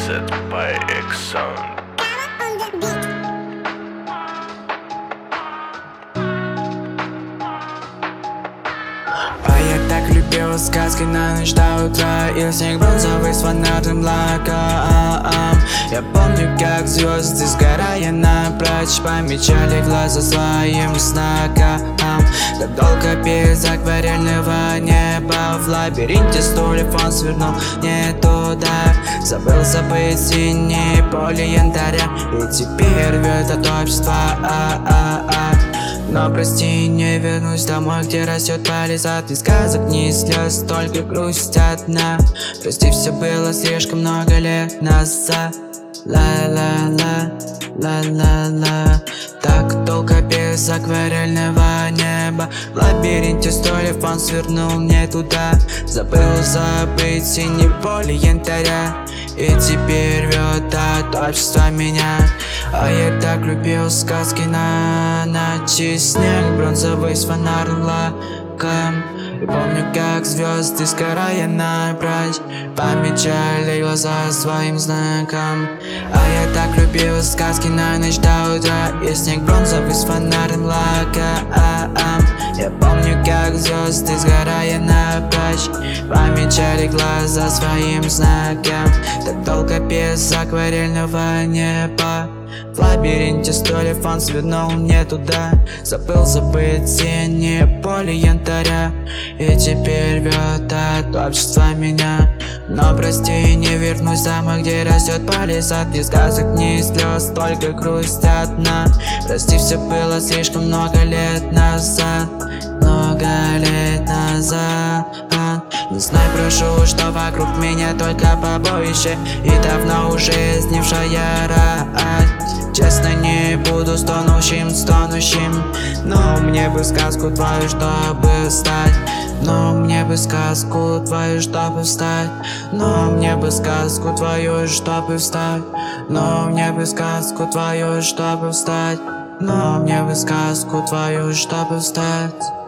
Mixed by X-Sound. А я так любил сказки на ночь до утра, и снег бронзовый с фонарным лаком. Я помню, как звезды, сгорая напрочь, помечали глаза своим знаком. Как долго без акварельного неба в лабиринте стульев он свернул не туда. Забыл забыть синее поле янтаря, и теперь рвет от общества. Но прости, не вернусь домой, где растет палисад. Ни сказок, ни слез, только грусть одна. Прости, все было слишком много лет назад. Ла-ла-ла, ла-ла-ла. Так долго без акварельного неба в лабиринте стульев он свернул не туда. Забыл забыть синее поле янтаря, и теперь рвет от общества меня. А я так любил сказки на ночь, и снег бронзовый с фонарным лаком. И помню, как звезды, сгорая напрочь, помечали глаза своим знаком. А я так любил сказки на ночь до утра, и снег бронзовый с фонарным лаком. Я помню, как звезды, сгорая напрочь, помечали глаза своим знаком. Так долго без акварельного неба в лабиринте стульев он свернул не туда. Забыл забыть синее поле янтаря, и теперь рвет от общества меня. Но прости, не вернусь домой, где растет палисад. Ни сказок, ни слез, только грусть одна. Прости, все было слишком много лет назад. Много лет назад. Не знаю, прошу, что вокруг меня только побоище, и давно уже сгнившая рать. Честно, не буду стонущим, но мне бы сказку твою, чтобы встать. Но мне бы сказку твою, чтобы встать. Но мне бы сказку твою, чтобы встать. Но мне бы сказку твою, чтобы встать. Но мне бы сказку твою, чтобы встать.